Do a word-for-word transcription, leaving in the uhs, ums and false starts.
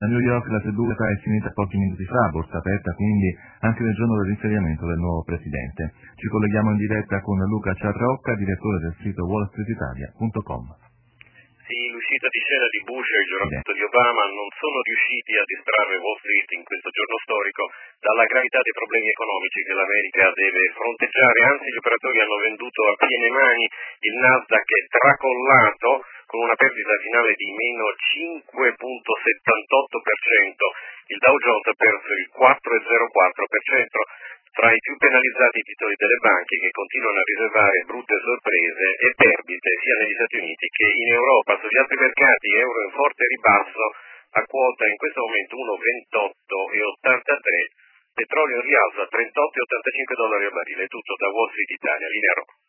A New York la seduta è finita pochi minuti fa, borsa aperta quindi anche nel giorno dell'insediamento del nuovo presidente. Ci colleghiamo in diretta con Luca Ciarraocca, direttore del sito wall street italia punto com. Sì, l'uscita di scena di Bush e il giuramento di Obama non sono riusciti a distrarre Wall Street in questo giorno storico dalla gravità dei problemi economici che l'America deve fronteggiare. Anzi, gli operatori hanno venduto a piene mani, il Nasdaq è tracollato con una perdita finale di meno cinque virgola settantotto per cento, il Dow Jones ha perso il quattro virgola zero quattro per cento. Tra i più penalizzati i titoli delle banche che continuano a riservare brutte sorprese e perdite sia negli Stati Uniti che in Europa. Sugli altri mercati euro in forte ribasso, a quota in questo momento uno virgola ventotto e ottantatré, petrolio in rialzo a trentotto e ottantacinque dollari al barile. Tutto da Wall Street Italia, linea Roma.